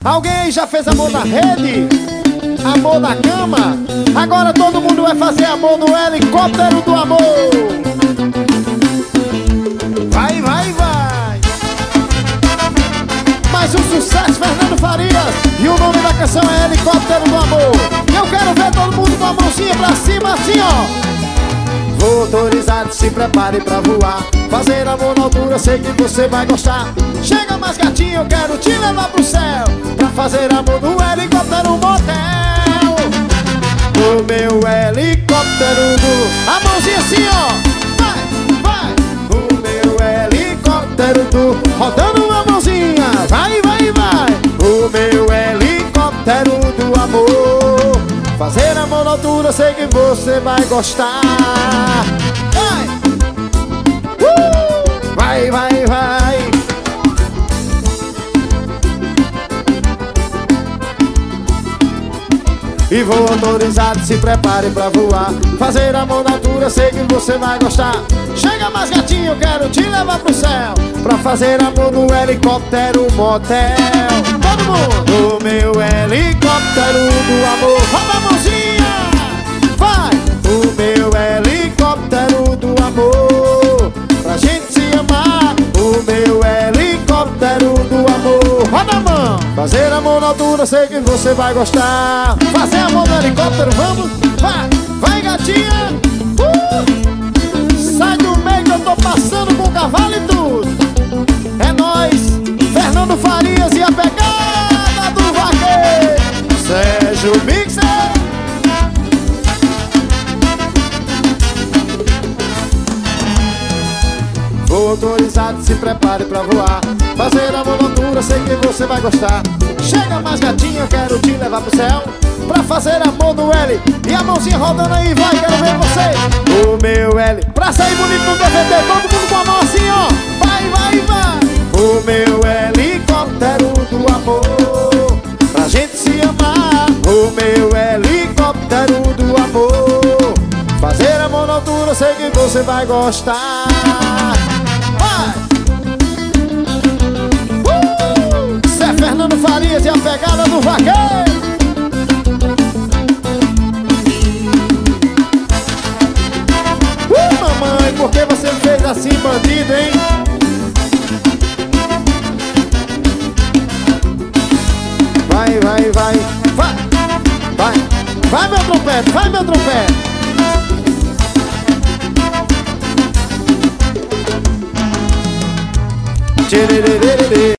Alguém já fez amor na rede? Amor na cama? Agora todo mundo vai fazer amor no helicóptero do amor. Vai, vai, vai. Mais um sucesso, Fernando Farias. E o nome da canção é Helicóptero do Amor. E eu quero ver todo mundo com a mãozinha pra cima assim, ó. Vou autorizado, se prepare pra voar. Fazer amor na altura, sei que você vai gostar. Chega mais gatinho, eu quero te levar pro céu, pra fazer amor no helicóptero motel. O meu helicóptero do... A mãozinha assim, ó. Vai, vai. O meu helicóptero do... Rodando a mãozinha. Vai, vai, vai. O meu helicóptero do amor. Fazer amor na altura, sei que você vai gostar. Vai, vai, vai. E vou autorizado, se prepare pra voar. Fazer amor na altura, sei que você vai gostar. Chega mais gatinho, eu quero te levar pro céu, pra fazer amor no helicóptero motel. Todo mundo! O meu helicóptero do amor. Roda a mãozinha! Vai! O meu helicóptero do amor, pra gente se amar. O meu helicóptero do amor. Roda a mão! Fazer amor na altura, sei que você vai gostar. Fazer amor no helicóptero, vamos? Vai! Vai, gatinha! Sai do meio que eu tô passando com o cavalo e tudo. É nóis! Fernando Farias e a pegada do vaqueiro Sérgio Mixer. Vou autorizado, se prepare pra voar. Fazer amor na altura, sei que você vai gostar. Chega mais gatinho, eu quero te levar pro céu, pra fazer amor no L. E a mãozinha rodando aí, vai, quero ver você. O meu L, pra sair bonito no DVD, todo mundo com a mão assim, ó. Vai, vai, vai. O meu helicóptero do amor, pra gente se amar. O meu helicóptero do amor. Fazer amor na altura, sei que você vai gostar. Isso é Fernando Farias e a pegada do vaqueiro. Mamãe, por que você fez assim, bandido, hein? Vai, vai, vai. Vai, vai. Vai, meu trompete, vai, meu trompete. Tchê,